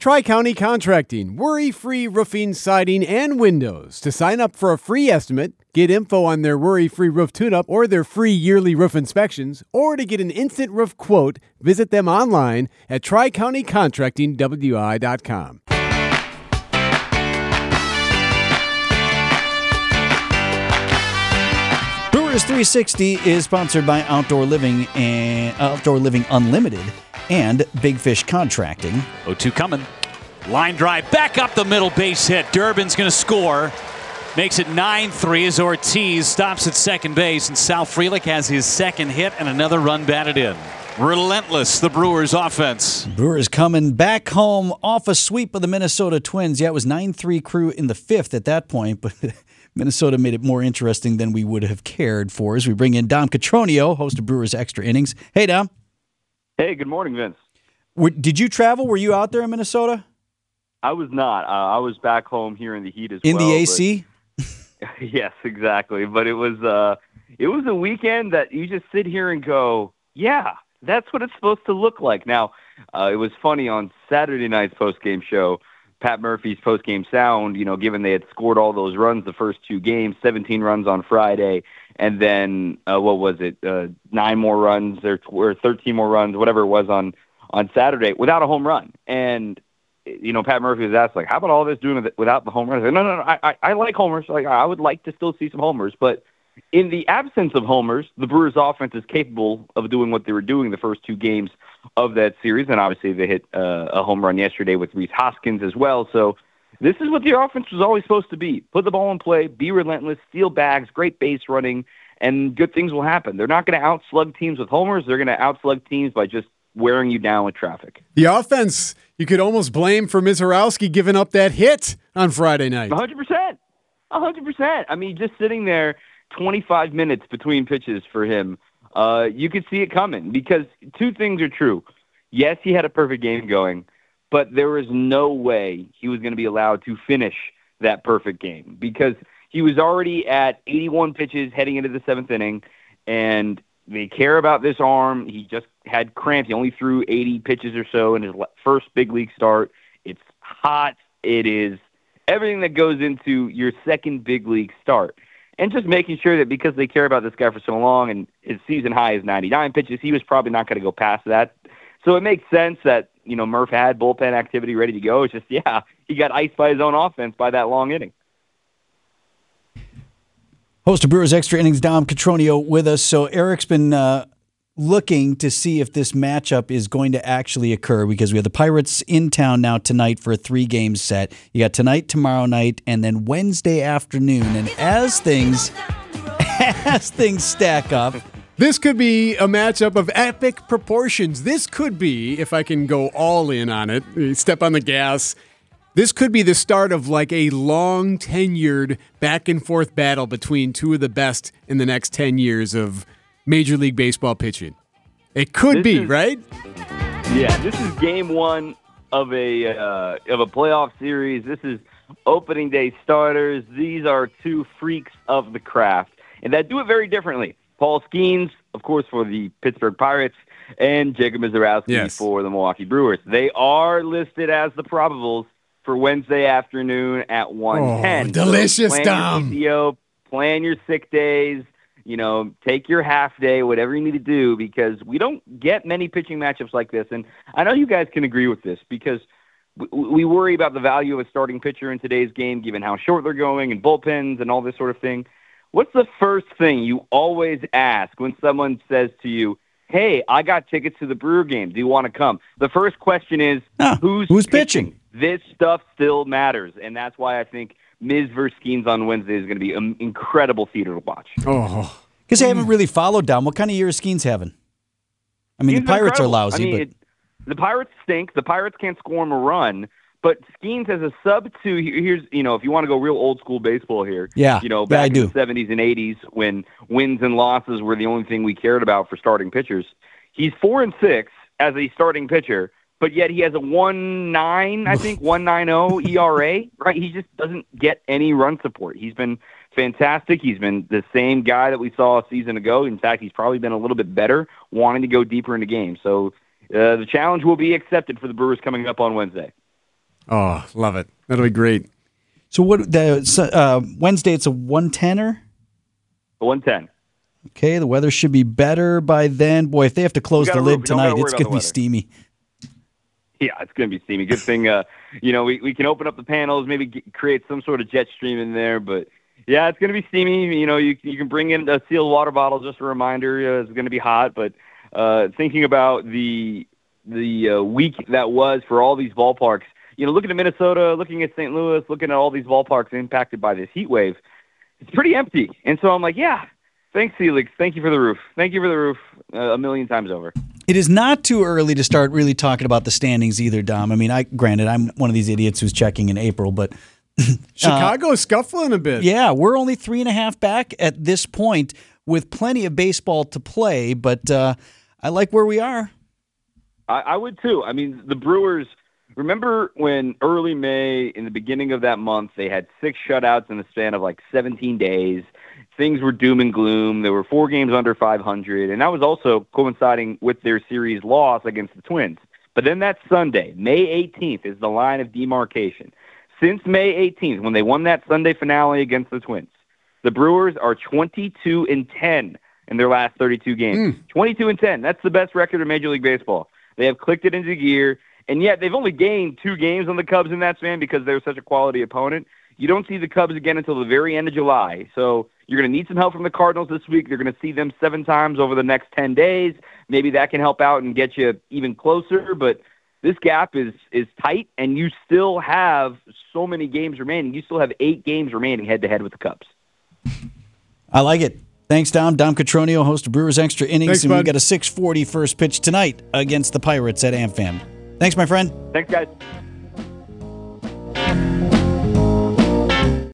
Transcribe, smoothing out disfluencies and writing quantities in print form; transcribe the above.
Tri-County Contracting, worry-free roofing, siding, and windows. To sign up for a free estimate, get info on their worry-free roof tune-up or their free yearly roof inspections, or to get an instant roof quote, visit them online at tricountycontractingwi.com. Brewers 360 is sponsored by Outdoor Living Unlimited and Big Fish Contracting. 0-2 coming. Line drive back up the middle, base hit. Durbin's going to score. Makes it 9-3 as Ortiz stops at second base, and Sal Frelick has his second hit and another run batted in. Relentless, the Brewers offense. Brewers coming back home off a sweep of the Minnesota Twins. Yeah, it was 9-3 Crew in the fifth at that point, but Minnesota made it more interesting than we would have cared for as we bring in Dom Catronio, host of Brewers Extra Innings. Hey, Dom. Hey, good morning, Vince. Did you travel? Were you out there in Minnesota? I was not. I was back home here in the heat as well. In the AC? Yes, exactly. But it was a weekend that you just sit here and go, yeah, that's what it's supposed to look like. Now, it was funny on Saturday night's postgame show, Pat Murphy's postgame sound, given they had scored all those runs the first two games, 17 runs on Friday, and then, 9 more runs or 13 more runs, whatever it was on Saturday, without a home run. And, Pat Murphy was asked, how about all this doing without the home runs? I said, no, I like homers. I would like to still see some homers. But in the absence of homers, the Brewers offense is capable of doing what they were doing the first two games of that series. And obviously they hit a home run yesterday with Rhys Hoskins as well. So this is what the offense was always supposed to be. Put the ball in play, be relentless, steal bags, great base running, and good things will happen. They're not going to outslug teams with homers. They're going to outslug teams by just wearing you down with traffic. The offense, you could almost blame for Mizorowski giving up that hit on Friday night. 100%. 100%. I mean, just sitting there 25 minutes between pitches for him, you could see it coming because two things are true. Yes, he had a perfect game going, but there was no way he was going to be allowed to finish that perfect game because he was already at 81 pitches heading into the seventh inning, and they care about this arm. He just had cramps. He only threw 80 pitches or so in his first big league start. It's hot. It is everything that goes into your second big league start. And just making sure that because they care about this guy for so long and his season high is 99 pitches, he was probably not going to go past that. So it makes sense that, Murph had bullpen activity ready to go. It's just, he got iced by his own offense by that long inning. Host of Brewers Extra Innings, Dom Catronio with us. So Eric's been looking to see if this matchup is going to actually occur because we have the Pirates in town now tonight for a 3-game set. You got tonight, tomorrow night, and then Wednesday afternoon. And as things stack up, this could be a matchup of epic proportions. This could be, if I can go all in on it, step on the gas, this could be the start of like a long tenured back and forth battle between two of the best in the next 10 years of Major League Baseball pitching. It could be, right? Yeah, this is game one of a playoff series. This is opening day starters. These are two freaks of the craft, and that do it very differently. Paul Skeens, of course, for the Pittsburgh Pirates, and Jacob Mizorowski for the Milwaukee Brewers. They are listed as the probables for Wednesday afternoon at 1:10. Oh, delicious, so Dom. Your PTO, plan your sick days, take your half day, whatever you need to do, because we don't get many pitching matchups like this. And I know you guys can agree with this because we worry about the value of a starting pitcher in today's game, given how short they're going and bullpens and all this sort of thing. What's the first thing you always ask when someone says to you, hey, I got tickets to the Brewer game. Do you want to come? The first question is, who's pitching? This stuff still matters, and that's why I think Miz versus Skeens on Wednesday is going to be an incredible theater to watch. Oh, because I haven't really followed down. What kind of year is Skeens having? I mean, the Pirates are lousy. The Pirates stink. The Pirates can't score him a run. But Skeens has a sub-2. Here's, if you want to go real old-school baseball here. Yeah, back in the 70s and 80s when wins and losses were the only thing we cared about for starting pitchers. He's 4-6 as a starting pitcher, but yet he has a 1.90 ERA, right? He just doesn't get any run support. He's been fantastic. He's been the same guy that we saw a season ago. In fact, he's probably been a little bit better, wanting to go deeper into games. So the challenge will be accepted for the Brewers coming up on Wednesday. Oh, love it. That'll be great. So Wednesday, it's a 110er? 110. Okay, the weather should be better by then. Boy, if they have to close the lid tonight, it's going to be steamy. Yeah, it's going to be steamy. Good thing, we can open up the panels, maybe create some sort of jet stream in there. But, yeah, it's going to be steamy. You can bring in a sealed water bottle, just a reminder. It's going to be hot. But thinking about the week that was for all these ballparks, looking at Minnesota, looking at St. Louis, looking at all these ballparks impacted by this heat wave, it's pretty empty. And so I'm like, yeah, thanks, Felix. Thank you for the roof. Thank you for the roof a million times over. It is not too early to start really talking about the standings either, Dom. I mean, granted, I'm one of these idiots who's checking in April, but Chicago's scuffling a bit. Yeah, we're only 3.5 back at this point with plenty of baseball to play, but I like where we are. I would too. I mean, the Brewers, remember when early May, in the beginning of that month, they had 6 shutouts in the span of like 17 days. Things were doom and gloom. There were 4 games under 500, and that was also coinciding with their series loss against the Twins. But then that Sunday, May 18th, is the line of demarcation. Since May 18th, when they won that Sunday finale against the Twins, the Brewers are 22-10 in their last 32 games. 22-10. That's the best record in Major League Baseball. They have clicked it into gear, and yet they've only gained 2 games on the Cubs in that span because they're such a quality opponent. You don't see the Cubs again until the very end of July, so you're going to need some help from the Cardinals this week. You're going to see them 7 times over the next 10 days. Maybe that can help out and get you even closer, but this gap is tight, and you still have so many games remaining. You still have 8 games remaining head-to-head with the Cubs. I like it. Thanks, Dom. Dom Catronio, host of Brewers Extra Innings. Thanks, and bud. we've got a 6:40 first pitch tonight against the Pirates at AmFam. Thanks, my friend. Thanks, guys.